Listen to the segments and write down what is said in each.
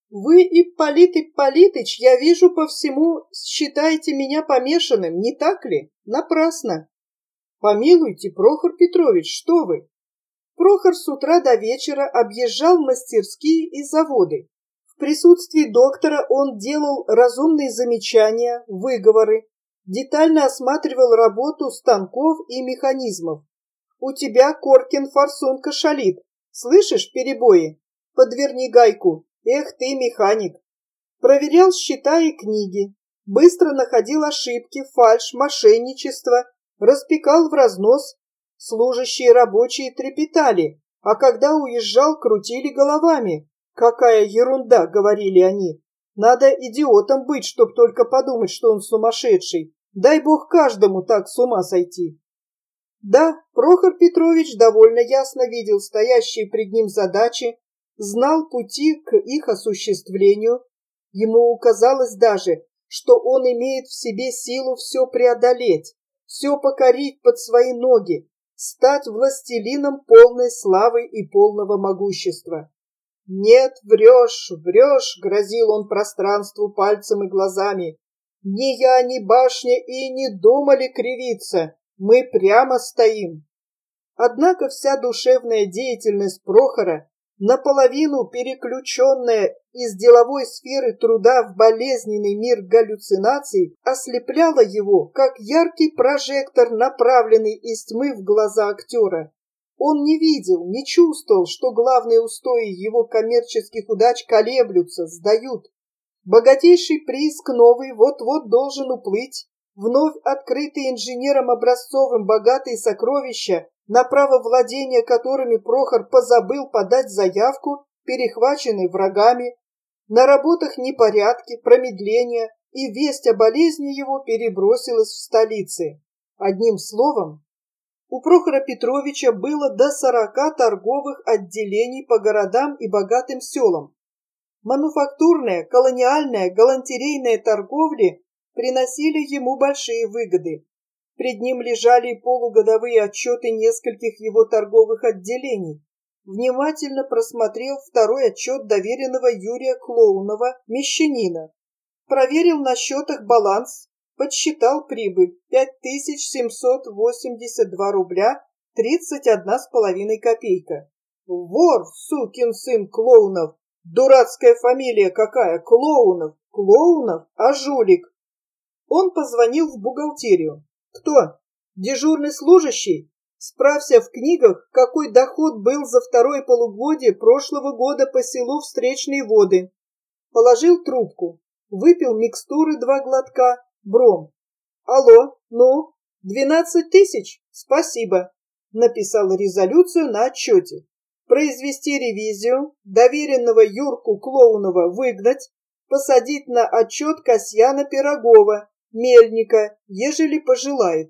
Вы, Ипполит Ипполитыч, я вижу по всему, считаете меня помешанным, не так ли? Напрасно. Помилуйте, Прохор Петрович, что вы? Прохор с утра до вечера объезжал мастерские и заводы. В присутствии доктора он делал разумные замечания, выговоры, детально осматривал работу станков и механизмов. У тебя, Коркин, форсунка шалит. Слышишь перебои? Подверни гайку. Эх ты, механик. Проверял счета и книги. Быстро находил ошибки, фальшь, мошенничество. Распекал в разнос. Служащие рабочие трепетали, а когда уезжал, крутили головами. «Какая ерунда!» — говорили они. «Надо идиотом быть, чтоб только подумать, что он сумасшедший. Дай бог каждому так с ума сойти». Да, Прохор Петрович довольно ясно видел стоящие пред ним задачи, знал пути к их осуществлению. Ему казалось даже, что он имеет в себе силу все преодолеть, все покорить под свои ноги, стать властелином полной славы и полного могущества. «Нет, врешь, врешь!» — грозил он пространству пальцем и глазами. «Ни я, ни башня и не думали кривиться. Мы прямо стоим». Однако вся душевная деятельность Прохора, наполовину переключенная из деловой сферы труда в болезненный мир галлюцинаций, ослепляла его, как яркий прожектор, направленный из тьмы в глаза актера. Он не видел, не чувствовал, что главные устои его коммерческих удач колеблются, сдают. Богатейший прииск новый вот-вот должен уплыть. Вновь открытые инженером Образцовым богатые сокровища, на право владения которыми Прохор позабыл подать заявку, перехвачены врагами. На работах непорядки, промедления, и весть о болезни его перебросилась в столице. Одним словом, у Прохора Петровича было до 40 торговых отделений по городам и богатым селам. Мануфактурная, колониальная, галантерейная торговли приносили ему большие выгоды. Пред ним лежали полугодовые отчеты нескольких его торговых отделений. Внимательно просмотрел второй отчет доверенного Юрия Клоунова, мещанина. Проверил на счетах баланс, подсчитал прибыль 5782 рубля 31,5 копейка. Вор, сукин сын Клоунов! Дурацкая фамилия какая! Клоунов! Клоунов, а жулик! Он позвонил в бухгалтерию. Кто? Дежурный служащий? Справься в книгах, какой доход был за второе полугодие прошлого года по селу Встречные Воды. Положил трубку, выпил микстуры 2 глотка, бром. Алло, ну, 12 тысяч? Спасибо. Написал резолюцию на отчете. Произвести ревизию, доверенного Юрку Клоунова выгнать, посадить на отчет Касьяна Пирогова, мельника, ежели пожелает.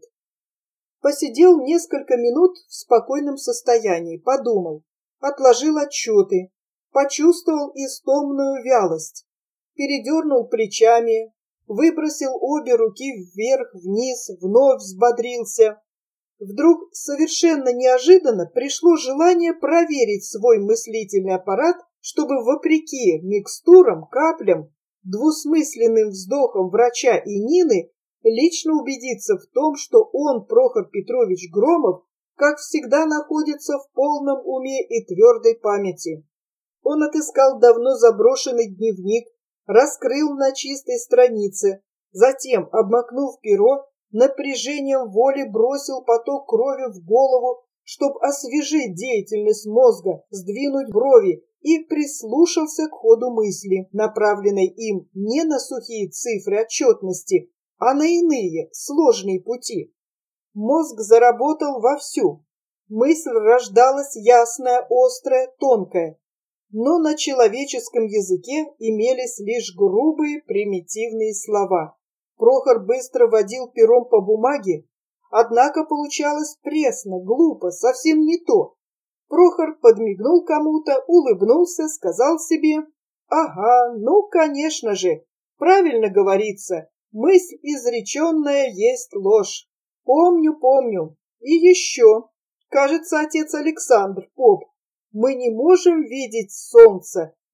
Посидел несколько минут в спокойном состоянии, подумал, отложил отчеты, почувствовал истомную вялость, передернул плечами, выбросил обе руки вверх-вниз, вновь взбодрился. Вдруг совершенно неожиданно пришло желание проверить свой мыслительный аппарат, чтобы вопреки микстурам, каплям, двусмысленным вздохам врача и Нины лично убедиться в том, что он, Прохор Петрович Громов, как всегда находится в полном уме и твердой памяти. Он отыскал давно заброшенный дневник, раскрыл на чистой странице, затем, обмакнув перо, напряжением воли бросил поток крови в голову, чтобы освежить деятельность мозга, сдвинуть брови, и прислушался к ходу мысли, направленной им не на сухие цифры отчетности, а на иные, сложные пути. Мозг заработал вовсю. Мысль рождалась ясная, острая, тонкая, но на человеческом языке имелись лишь грубые, примитивные слова. Прохор быстро водил пером по бумаге, однако получалось пресно, глупо, совсем не то. Прохор подмигнул кому-то, улыбнулся, сказал себе: «Ага, ну, конечно же, правильно говорится, мысль изреченная есть ложь. Помню, помню. И еще, кажется, отец Александр, поп, мы не можем видеть солнца,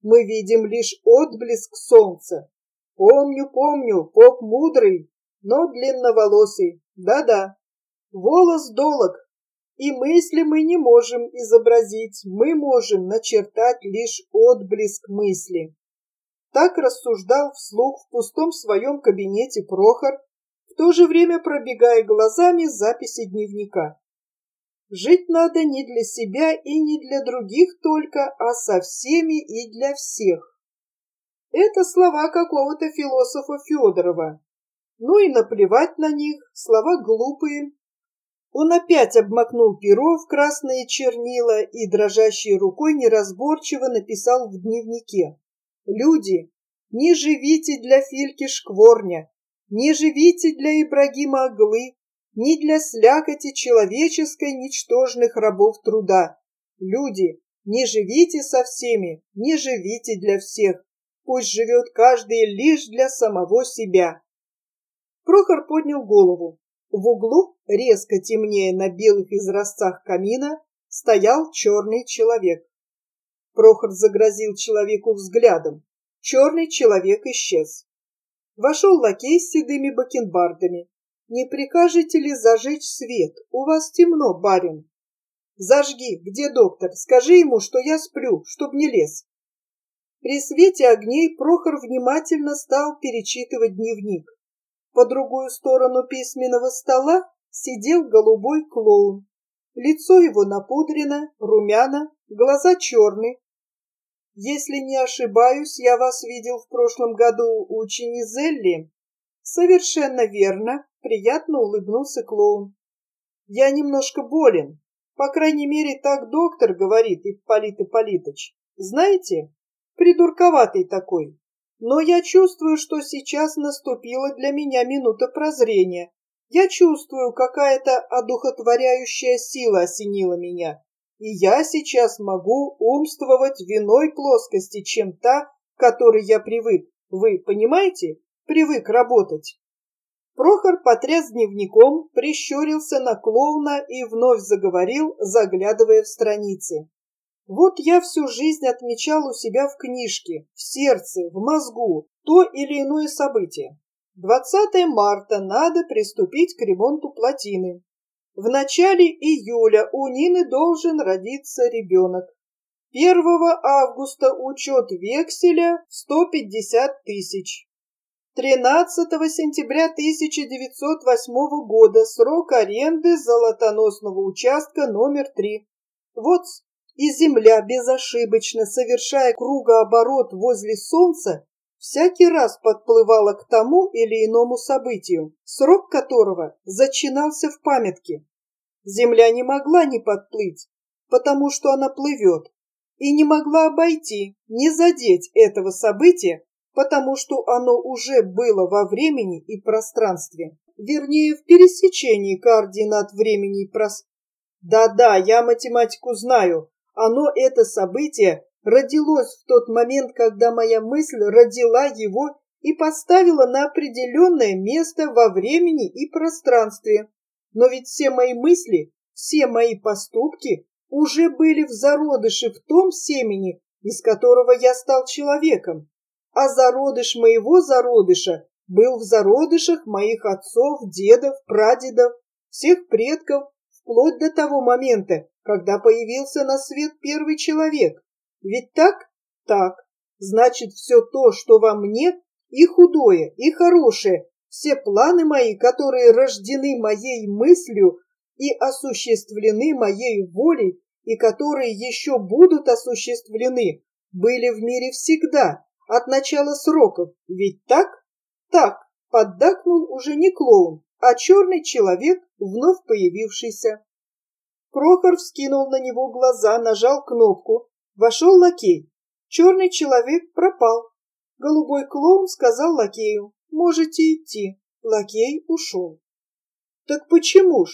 Мы видим лишь отблеск солнца. Помню, помню, поп мудрый, но длинноволосый. Да-да, волос долог. И мысли мы не можем изобразить, мы можем начертать лишь отблеск мысли. Так рассуждал вслух в пустом своем кабинете Прохор, в то же время пробегая глазами записи дневника. Жить надо не для себя и не для других только, а со всеми и для всех. Это слова какого-то философа Федорова. Ну и наплевать на них, слова глупые. Он опять обмакнул перо в красные чернила и дрожащей рукой неразборчиво написал в дневнике: «Люди, не живите для Фильки Шкворня, не живите для Ибрагима Оглы, не для слякоти человеческой ничтожных рабов труда. Люди, не живите со всеми, не живите для всех, пусть живет каждый лишь для самого себя». Прохор поднял голову. В углу, резко темнее на белых изразцах камина, стоял черный человек. Прохор загрозил человеку взглядом. Черный человек исчез. Вошел лакей с седыми бакенбардами. «Не прикажете ли зажечь свет? У вас темно, барин». «Зажги. Где доктор? Скажи ему, что я сплю, чтоб не лез». При свете огней Прохор внимательно стал перечитывать дневник. По другую сторону письменного стола сидел голубой клоун. Лицо его напудрено, румяно, глаза черные. «Если не ошибаюсь, я вас видел в прошлом году у Чинизелли». «Совершенно верно», — приятно улыбнулся клоун. «Я немножко болен. По крайней мере, так доктор говорит, Ипполит Ипполитыч. Знаете, придурковатый такой. Но я чувствую, что сейчас наступила для меня минута прозрения. Я чувствую, какая-то одухотворяющая сила осенила меня. И я сейчас могу умствовать в иной плоскости, чем та, к которой я привык. Вы понимаете? Привык работать». Прохор потряс дневником, прищурился на клоуна и вновь заговорил, заглядывая в страницы. «Вот я всю жизнь отмечал у себя в книжке, в сердце, в мозгу то или иное событие. 20 марта надо приступить к ремонту плотины. В начале июля у Нины должен родиться ребенок. 1 августа учет векселя 150 тысяч. 13 сентября 1908 года срок аренды золотоносного участка номер 3. Вот и Земля, безошибочно совершая кругооборот возле Солнца, всякий раз подплывала к тому или иному событию, срок которого зачинался в памятке. Земля не могла не подплыть, потому что она плывет, и не могла обойти, не задеть этого события, потому что оно уже было во времени и пространстве, вернее, в пересечении координат времени и пространства. Да-да, я математику знаю. Оно, это событие, родилось в тот момент, когда моя мысль родила его и поставила на определенное место во времени и пространстве. Но ведь все мои мысли, все мои поступки уже были в зародыше в том семени, из которого я стал человеком. А зародыш моего зародыша был в зародышах моих отцов, дедов, прадедов, всех предков, вплоть до того момента, когда появился на свет первый человек. Ведь так? Так. Значит, все то, что во мне, и худое, и хорошее, все планы мои, которые рождены моей мыслью и осуществлены моей волей, и которые еще будут осуществлены, были в мире всегда, от начала сроков. Ведь так? Так, поддакнул уже не клоун, а черный человек, вновь появившийся. Прохор вскинул на него глаза, нажал кнопку. Вошел лакей. Черный человек пропал. Голубой клоун сказал лакею: «Можете идти». Лакей ушел. «Так почему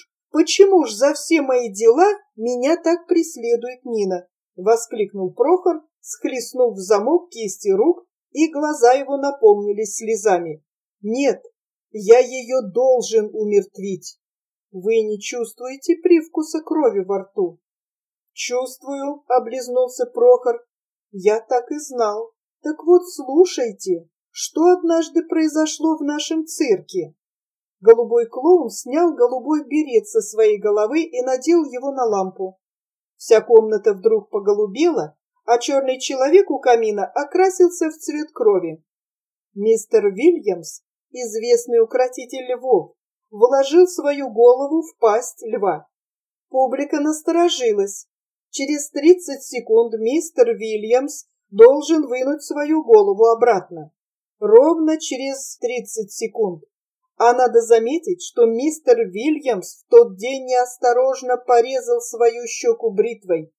ж за все мои дела меня так преследует Нина?» — воскликнул Прохор, схлестнув в замок кисти рук, и глаза его наполнились слезами. «Нет, я ее должен умертвить». «Вы не чувствуете привкуса крови во рту?» «Чувствую», — облизнулся Прохор. Я так и знал. Так вот, слушайте, что однажды произошло в нашем цирке. Голубой клоун снял голубой берет со своей головы и надел его на лампу. Вся комната вдруг поголубела, а черный человек у камина окрасился в цвет крови. Мистер Вильямс, известный укротитель львов, вложил свою голову в пасть льва. Публика насторожилась. Через 30 секунд мистер Вильямс должен вынуть свою голову обратно. Ровно через 30 секунд. А надо заметить, что мистер Вильямс в тот день неосторожно порезал свою щеку бритвой.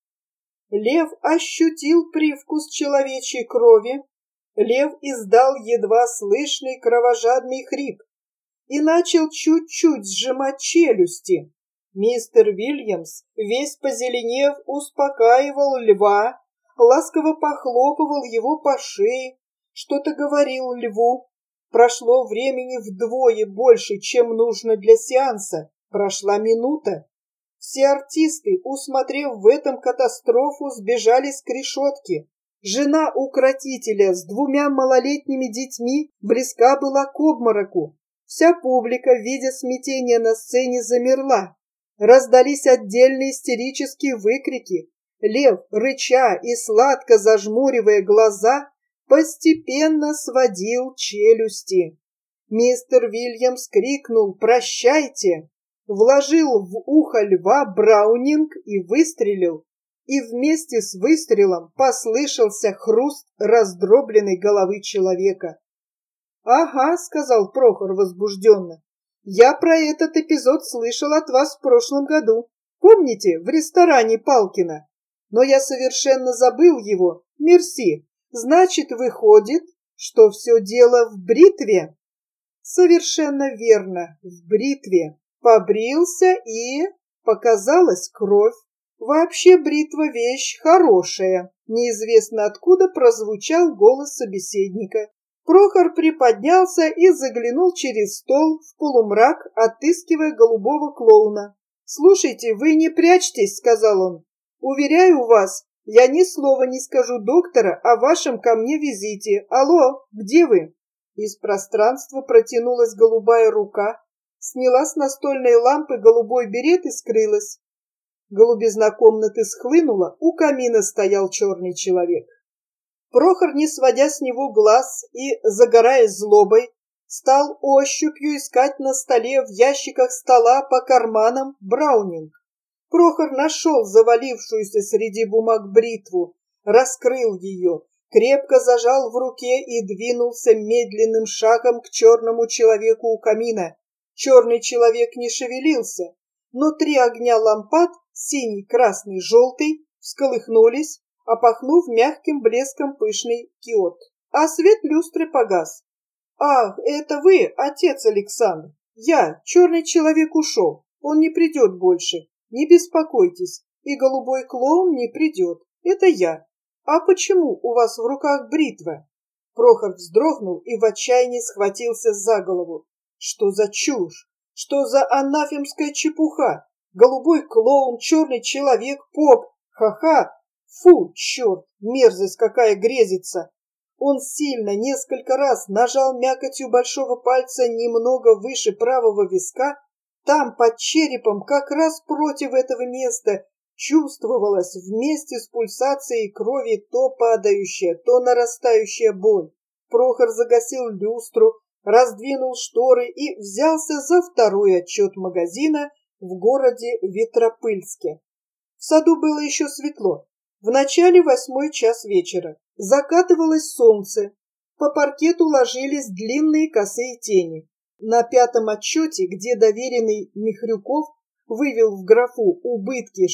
Лев ощутил привкус человечьей крови. Лев издал едва слышный кровожадный хрип и начал чуть-чуть сжимать челюсти. Мистер Вильямс, весь позеленев, успокаивал льва, ласково похлопывал его по шее, что-то говорил льву. Прошло времени вдвое больше, чем нужно для сеанса. Прошла минута. Все артисты, усмотрев в этом катастрофу, сбежались к решетке. Жена укротителя с 2 малолетними детьми близка была к обмороку. Вся публика, видя смятение на сцене, замерла. Раздались отдельные истерические выкрики. Лев, рыча и сладко зажмуривая глаза, постепенно сводил челюсти. Мистер Вильямс крикнул «Прощайте!», вложил в ухо льва браунинг и выстрелил. И вместе с выстрелом послышался хруст раздробленной головы человека. «Ага», — сказал Прохор возбужденно, — «я про этот эпизод слышал от вас в прошлом году. Помните, в ресторане Палкина? Но я совершенно забыл его. Мерси. Значит, выходит, что все дело в бритве?» «Совершенно верно, в бритве. Побрился и... показалась кровь. Вообще бритва вещь хорошая». Неизвестно откуда прозвучал голос собеседника. Прохор приподнялся и заглянул через стол в полумрак, отыскивая голубого клоуна. «Слушайте, вы не прячьтесь», — сказал он. «Уверяю вас, я ни слова не скажу доктора о вашем ко мне визите. Алло, где вы?» Из пространства протянулась голубая рука, сняла с настольной лампы голубой берет и скрылась. Голубизна комнаты схлынула, у камина стоял черный человек. Прохор, не сводя с него глаз и загораясь злобой, стал ощупью искать на столе в ящиках стола по карманам браунинг. Прохор нашел завалившуюся среди бумаг бритву, раскрыл ее, крепко зажал в руке и двинулся медленным шагом к черному человеку у камина. Черный человек не шевелился, но 3 огня лампад, синий, красный, желтый, всколыхнулись, опахнув мягким блеском пышный киот. А свет люстры погас. «Ах, это вы, отец Александр! Я, черный человек, ушел. Он не придет больше. Не беспокойтесь. И голубой клоун не придет. Это я. А почему у вас в руках бритва?» Прохор вздрогнул и в отчаянии схватился за голову. Что за чушь? Что за анафемская чепуха? Голубой клоун, черный человек, поп. Ха-ха! Фу, черт, мерзость какая грезится! Он сильно, несколько раз нажал мякотью большого пальца немного выше правого виска. Там, под черепом, как раз против этого места, чувствовалась вместе с пульсацией крови то падающая, то нарастающая боль. Прохор загасил люстру, раздвинул шторы и взялся за второй отчет магазина в городе Ветропыльске. В саду было еще светло. В начале 8 час вечера. Закатывалось солнце. По паркету ложились длинные косые тени. На 5-м отчете, где доверенный Михрюков вывел в графу убытки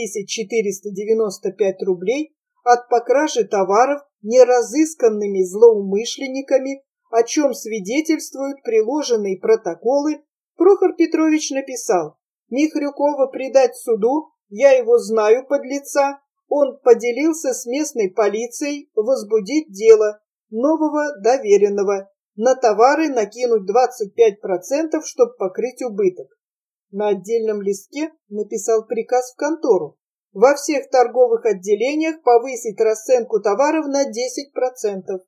6495 рублей от покражи товаров неразысканными злоумышленниками, о чем свидетельствуют приложенные протоколы, Прохор Петрович написал: «Михрюкова предать суду, я его знаю, подлеца. Он поделился с местной полицией возбудить дело нового доверенного, на товары накинуть 25%, чтобы покрыть убыток». На отдельном листке написал приказ в контору. Во всех торговых отделениях повысить расценку товаров на 10%.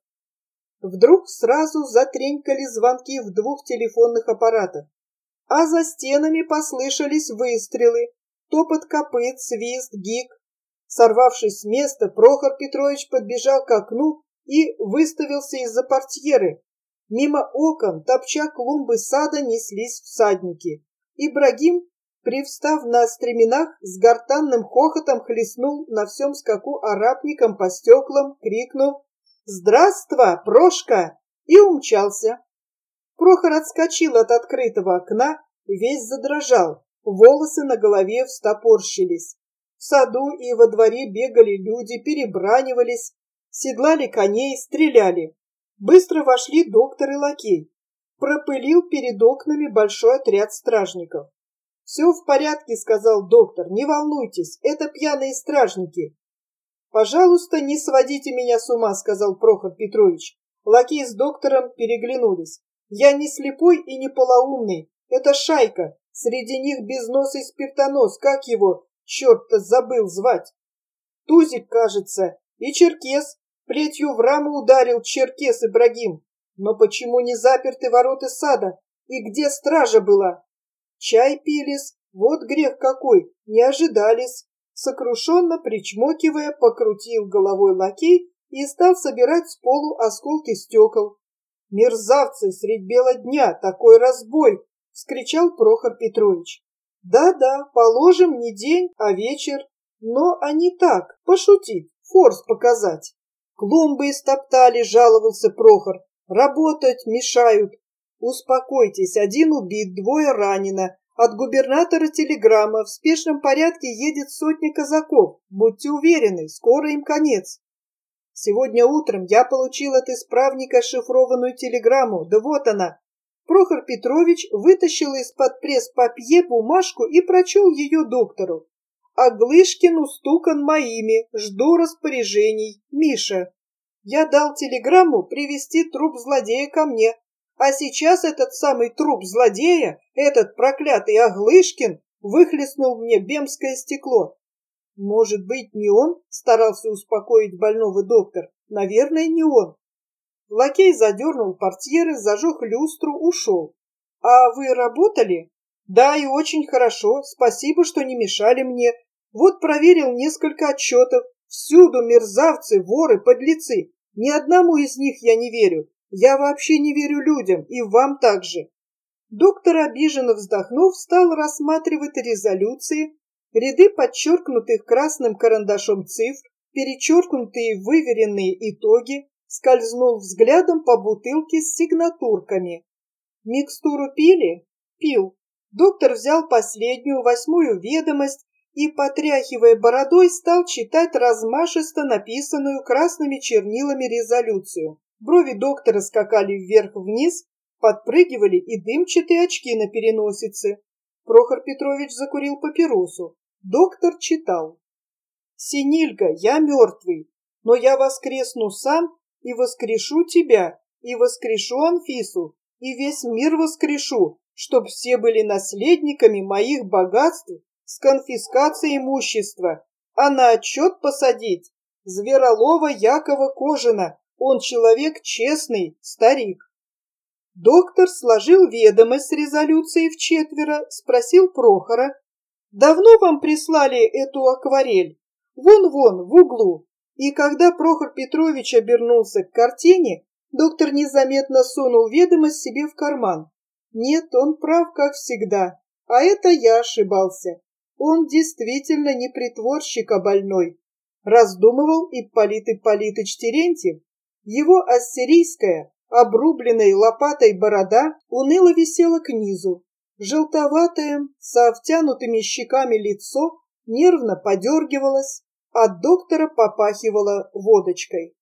Вдруг сразу затренькали звонки в 2 телефонных аппаратах, а за стенами послышались выстрелы, топот копыт, свист, гик. Сорвавшись с места, Прохор Петрович подбежал к окну и выставился из-за портьеры. Мимо окон, топча клумбы сада, неслись всадники. Ибрагим, привстав на стременах, с гортанным хохотом хлестнул на всем скаку арапником по стеклам, крикнув «Здравствуй, Прошка!» и умчался. Прохор отскочил от открытого окна, весь задрожал, волосы на голове встопорщились. В саду и во дворе бегали люди, перебранивались, седлали коней, стреляли. Быстро вошли доктор и лакей. Пропылил перед окнами большой отряд стражников. «Все в порядке», — сказал доктор, — «не волнуйтесь, это пьяные стражники». «Пожалуйста, не сводите меня с ума», — сказал Прохор Петрович. Лакей с доктором переглянулись. «Я не слепой и не полоумный. Это шайка. Среди них безносый спиртонос. Как его, черт-то, забыл звать? Тузик, кажется. И черкес. Плетью в раму ударил черкес Ибрагим. Но почему не заперты ворота сада? И где стража была? Чай пились. Вот грех какой. Не ожидались». Сокрушенно причмокивая, покрутил головой лакей и стал собирать с полу осколки стекол. «Мерзавцы, средь бела дня, такой разбой!» — вскричал Прохор Петрович. «Да-да, положим, не день, а вечер, но они так, пошутить, форс показать». «Клумбы истоптали», — жаловался Прохор, — «работать мешают». «Успокойтесь, один убит, 2 ранено. От губернатора телеграмма, в спешном порядке едет 100 казаков. Будьте уверены, скоро им конец». Сегодня утром я получил от исправника шифрованную телеграмму, да вот она. Прохор Петрович вытащил из-под пресс-папье бумажку и прочел ее доктору. «Аглышкин устукан моими, жду распоряжений. Миша». Я дал телеграмму привезти труп злодея ко мне. А сейчас этот самый труп злодея, этот проклятый Аглышкин, выхлестнул мне бемское стекло. «Может быть, не он?» — старался успокоить больного доктор. «Наверное, не он». Лакей задернул портьеры, зажег люстру, ушел. «А вы работали?» «Да, и очень хорошо. Спасибо, что не мешали мне. Вот проверил несколько отчетов. Всюду мерзавцы, воры, подлецы. Ни одному из них я не верю. Я вообще не верю людям, и вам также». Доктор, обиженно вздохнув, стал рассматривать резолюции, ряды подчеркнутых красным карандашом цифр, перечеркнутые выверенные итоги, скользнул взглядом по бутылке с сигнатурками. «Микстуру пили?» «Пил». Доктор взял последнюю, 8-ю ведомость и, потряхивая бородой, стал читать размашисто написанную красными чернилами резолюцию. Брови доктора скакали вверх-вниз, подпрыгивали и дымчатые очки на переносице. Прохор Петрович закурил папиросу. Доктор читал. «Синильга, я мертвый, но я воскресну сам и воскрешу тебя, и воскрешу Анфису, и весь мир воскрешу, чтоб все были наследниками моих богатств с конфискацией имущества, а на отчет посадить Зверолова Якова Кожина, он человек честный, старик». Доктор сложил ведомость с резолюцией в 4, спросил Прохора: «Давно вам прислали эту акварель? Вон-вон, в углу». И когда Прохор Петрович обернулся к картине, доктор незаметно сунул ведомость себе в карман. Нет, он прав, как всегда. А это я ошибался. Он действительно не притворщик, а больной. Раздумывал Ипполит Ипполитыч Терентьев. Его ассирийская, обрубленной лопатой борода уныло висела к низу. Желтоватое, со втянутыми щеками лицо нервно подергивалось, от доктора попахивало водочкой.